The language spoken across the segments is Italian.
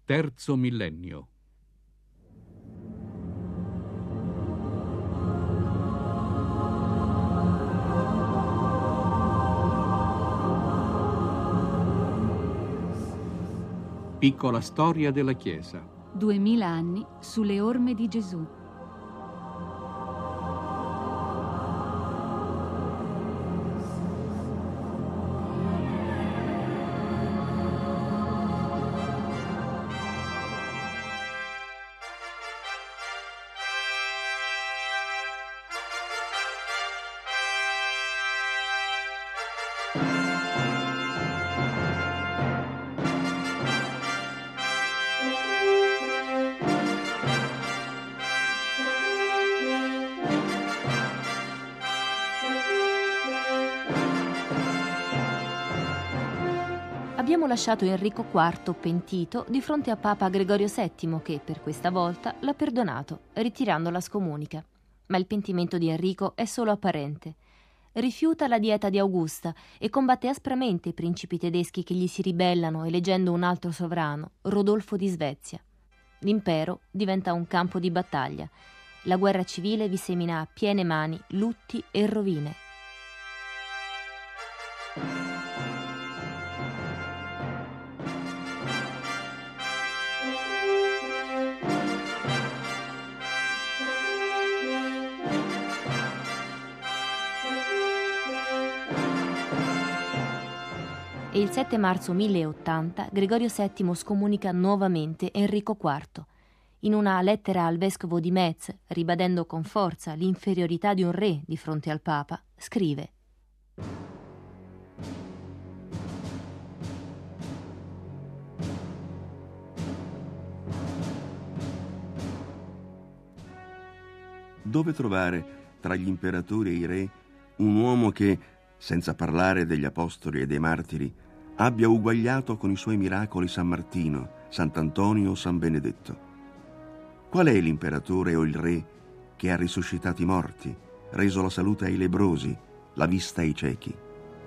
Terzo millennio. Piccola storia della Chiesa. 2000 anni sulle orme di Gesù. Abbiamo lasciato Enrico IV pentito di fronte a Papa Gregorio VII che, per questa volta, l'ha perdonato, ritirando la scomunica. Ma il pentimento di Enrico è solo apparente. Rifiuta la dieta di Augusta e combatte aspramente i principi tedeschi che gli si ribellano eleggendo un altro sovrano, Rodolfo di Svezia. L'impero diventa un campo di battaglia. La guerra civile vi semina a piene mani lutti e rovine. E il 7 marzo 1080 Gregorio VII scomunica nuovamente Enrico IV. In una lettera al vescovo di Metz, ribadendo con forza l'inferiorità di un re di fronte al Papa, scrive: Dove trovare tra gli imperatori e i re un uomo che, senza parlare degli apostoli e dei martiri, abbia uguagliato con i suoi miracoli San Martino, Sant'Antonio o San Benedetto? Qual è l'imperatore o il re che ha risuscitato i morti, reso la salute ai lebbrosi, la vista ai ciechi?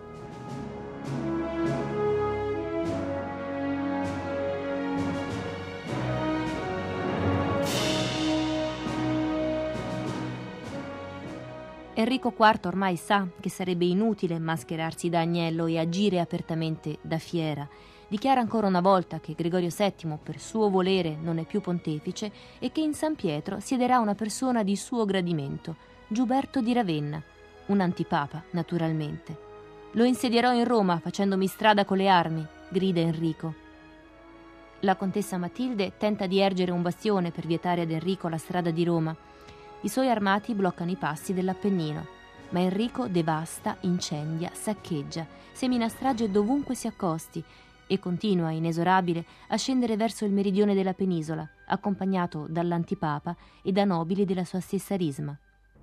Enrico IV ormai sa che sarebbe inutile mascherarsi da agnello e agire apertamente da fiera. Dichiara ancora una volta che Gregorio VII, per suo volere, non è più pontefice e che in San Pietro siederà una persona di suo gradimento, Giuberto di Ravenna, un antipapa, naturalmente. Lo insedierò in Roma facendomi strada con le armi, grida Enrico. La contessa Matilde tenta di ergere un bastione per vietare ad Enrico la strada di Roma. I suoi armati bloccano i passi dell'Appennino, ma Enrico devasta, incendia, saccheggia, semina strage dovunque si accosti e continua, inesorabile, a scendere verso il meridione della penisola, accompagnato dall'antipapa e da nobili della sua stessa risma.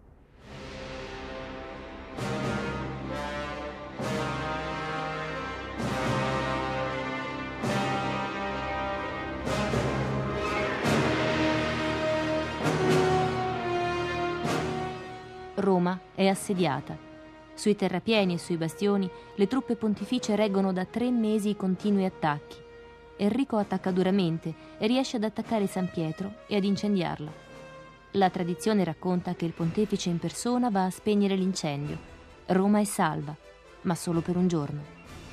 Roma è assediata. Sui terrapieni e sui bastioni le truppe pontificie reggono da 3 mesi i continui attacchi. Enrico attacca duramente e riesce ad attaccare San Pietro e ad incendiarla. La tradizione racconta che il pontefice in persona va a spegnere l'incendio. Roma è salva, ma solo per un giorno.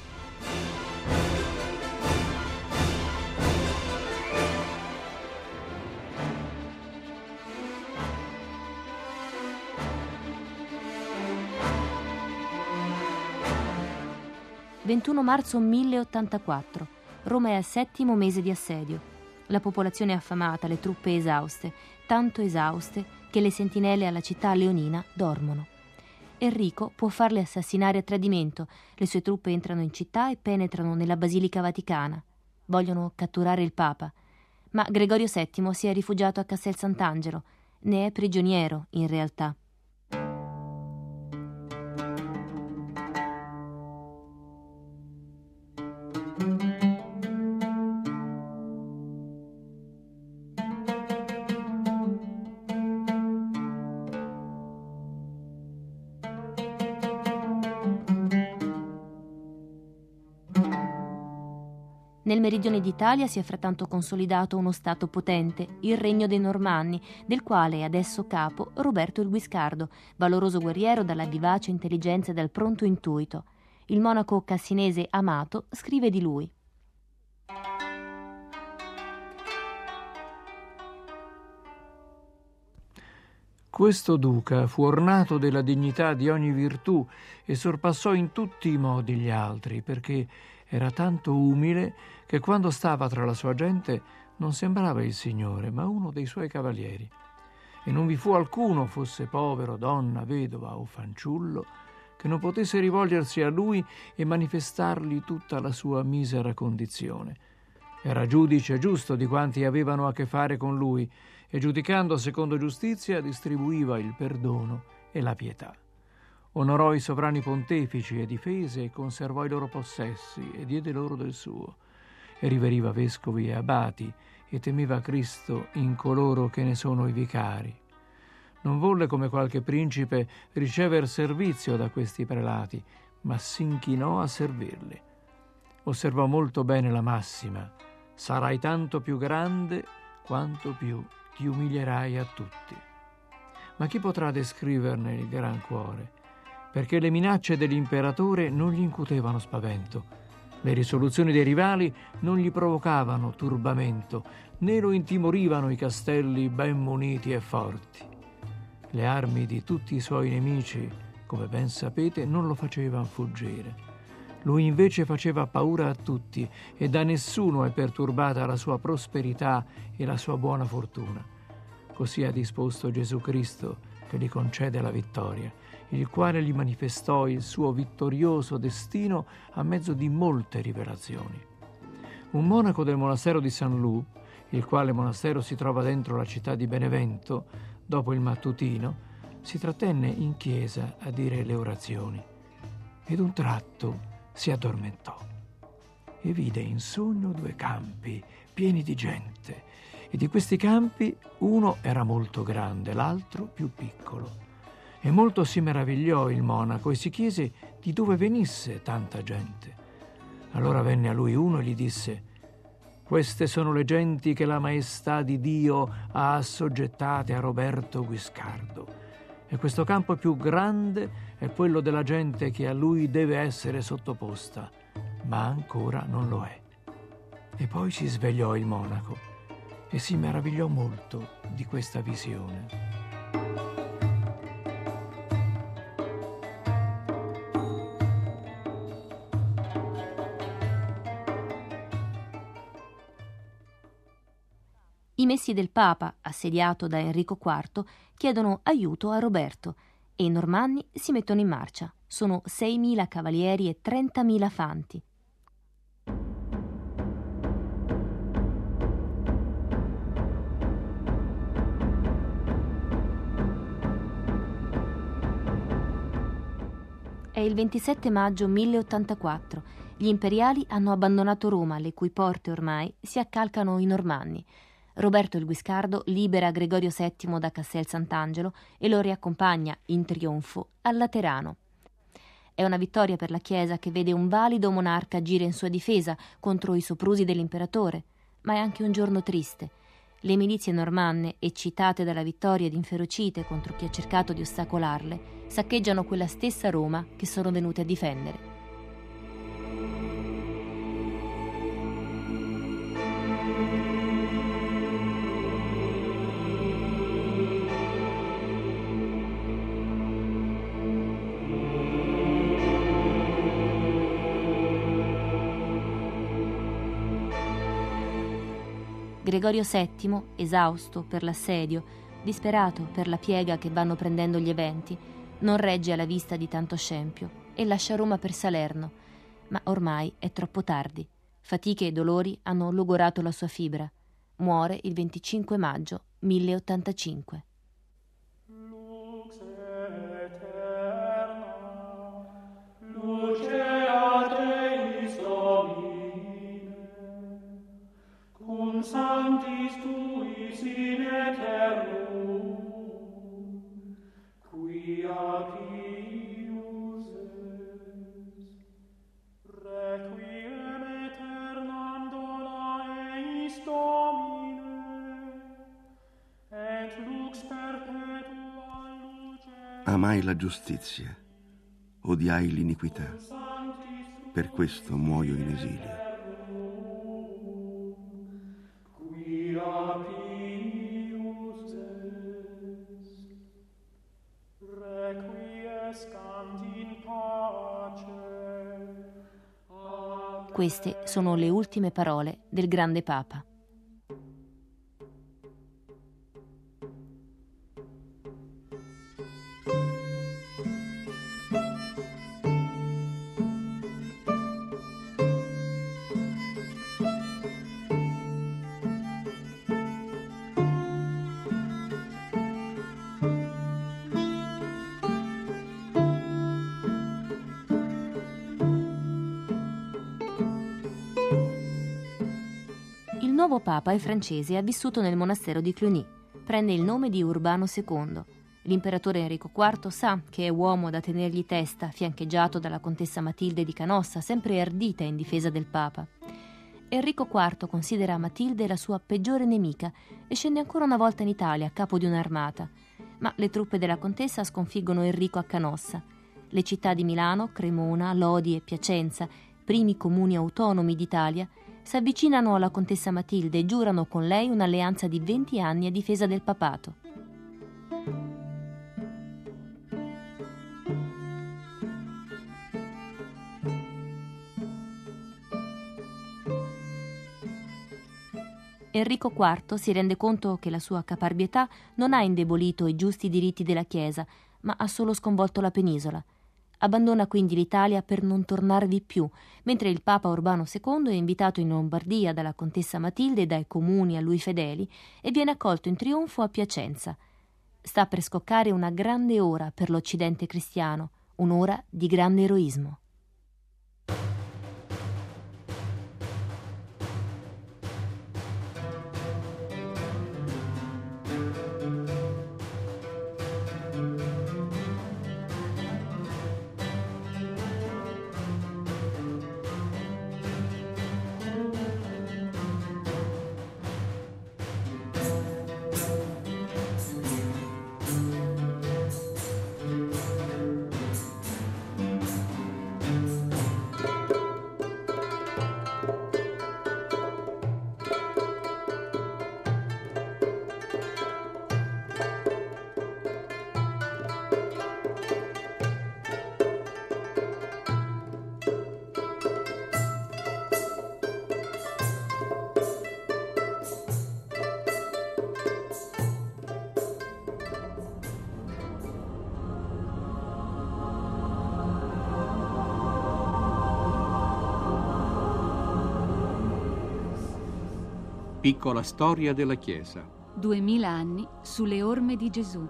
«21 marzo 1084. Roma è al 7° mese di assedio. La popolazione è affamata, le truppe esauste, tanto esauste che le sentinelle alla città leonina dormono. Enrico può farle assassinare a tradimento. Le sue truppe entrano in città e penetrano nella Basilica Vaticana. Vogliono catturare il Papa. Ma Gregorio VII si è rifugiato a Castel Sant'Angelo. Ne è prigioniero, in realtà. Nel meridione d'Italia si è frattanto consolidato uno stato potente, il regno dei Normanni, del quale è adesso capo Roberto il Guiscardo, valoroso guerriero dalla vivace intelligenza e dal pronto intuito. Il monaco cassinese Amato scrive di lui: Questo duca fu ornato della dignità di ogni virtù e sorpassò in tutti i modi gli altri, perché era tanto umile che quando stava tra la sua gente non sembrava il signore, ma uno dei suoi cavalieri. E non vi fu alcuno, fosse povero, donna, vedova o fanciullo, che non potesse rivolgersi a lui e manifestargli tutta la sua misera condizione. Era giudice giusto di quanti avevano a che fare con lui, e giudicando secondo giustizia distribuiva il perdono e la pietà. Onorò i sovrani pontefici e difese e conservò i loro possessi e diede loro del suo, e riveriva vescovi e abati e temeva Cristo in coloro che ne sono i vicari. Non volle, come qualche principe, ricever servizio da questi prelati, ma s'inchinò a servirli. Osservò molto bene la massima: sarai tanto più grande quanto più ti umilierai a tutti. Ma chi potrà descriverne il gran cuore? Perché le minacce dell'imperatore non gli incutevano spavento, le risoluzioni dei rivali non gli provocavano turbamento, né lo intimorivano i castelli ben muniti e forti. Le armi di tutti i suoi nemici, come ben sapete, non lo facevano fuggire. Lui invece faceva paura a tutti e da nessuno è perturbata la sua prosperità e la sua buona fortuna. Così ha disposto Gesù Cristo, che gli concede la vittoria, il quale gli manifestò il suo vittorioso destino a mezzo di molte rivelazioni. Un monaco del monastero di San Lù, il quale monastero si trova dentro la città di Benevento, dopo il mattutino, si trattenne in chiesa a dire le orazioni. Ed un tratto si addormentò e vide in sogno 2 campi pieni di gente, e di questi campi uno era molto grande, l'altro più piccolo. E molto si meravigliò il monaco e si chiese di dove venisse tanta gente. Allora venne a lui uno e gli disse: queste sono le genti che la maestà di Dio ha assoggettate a Roberto Guiscardo. E questo campo più grande è quello della gente che a lui deve essere sottoposta, ma ancora non lo è. E poi si svegliò il monaco e si meravigliò molto di questa visione. I messi del Papa, assediato da Enrico IV, chiedono aiuto a Roberto e i Normanni si mettono in marcia. Sono 6.000 cavalieri e 30.000 fanti. È il 27 maggio 1084. Gli imperiali hanno abbandonato Roma, le cui porte ormai si accalcano i Normanni. Roberto il Guiscardo libera Gregorio VII da Castel Sant'Angelo e lo riaccompagna in trionfo a Laterano. È una vittoria per la Chiesa che vede un valido monarca agire in sua difesa contro i soprusi dell'imperatore, ma è anche un giorno triste. Le milizie normanne, eccitate dalla vittoria ed inferocite contro chi ha cercato di ostacolarle, saccheggiano quella stessa Roma che sono venute a difendere. Gregorio VII, esausto per l'assedio, disperato per la piega che vanno prendendo gli eventi, non regge alla vista di tanto scempio e lascia Roma per Salerno, ma ormai è troppo tardi. Fatiche e dolori hanno logorato la sua fibra. Muore il 25 maggio 1085. Sanctis tuis in aeternum, quia pius es, requiem aeternam Amai la giustizia, odiai l'iniquità, per questo muoio in esilio. Queste sono le ultime parole del grande Papa. Il nuovo Papa è francese e ha vissuto nel monastero di Cluny. Prende il nome di Urbano II. L'imperatore Enrico IV sa che è uomo da tenergli testa, fiancheggiato dalla contessa Matilde di Canossa, sempre ardita in difesa del Papa. Enrico IV considera Matilde la sua peggiore nemica e scende ancora una volta in Italia a capo di un'armata. Ma le truppe della contessa sconfiggono Enrico a Canossa. Le città di Milano, Cremona, Lodi e Piacenza, primi comuni autonomi d'Italia, si avvicinano alla contessa Matilde e giurano con lei un'alleanza di 20 anni a difesa del papato. Enrico IV si rende conto che la sua caparbietà non ha indebolito i giusti diritti della Chiesa, ma ha solo sconvolto la penisola. Abbandona quindi l'Italia per non tornarvi più, mentre il Papa Urbano II è invitato in Lombardia dalla contessa Matilde e dai comuni a lui fedeli e viene accolto in trionfo a Piacenza. Sta per scoccare una grande ora per l'Occidente cristiano, un'ora di grande eroismo. Piccola storia della Chiesa. 2000 anni sulle orme di Gesù.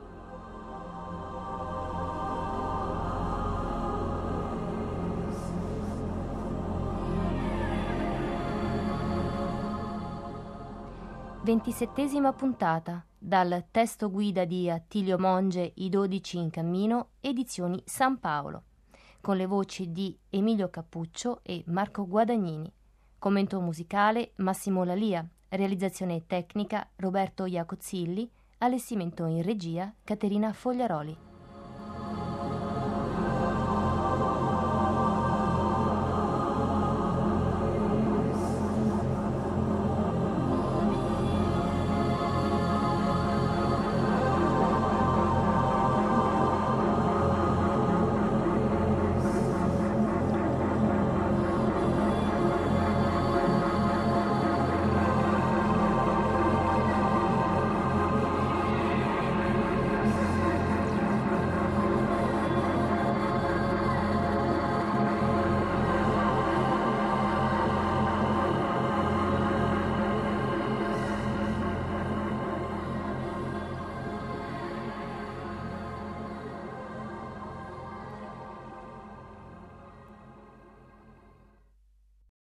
Ventisettesima puntata, dal testo guida di Attilio Monge, I 12 in cammino, edizioni San Paolo, con le voci di Emilio Cappuccio e Marco Guadagnini. Commento musicale Massimo Lalia, realizzazione tecnica Roberto Iacozzilli, allestimento in regia Caterina Fogliaroli.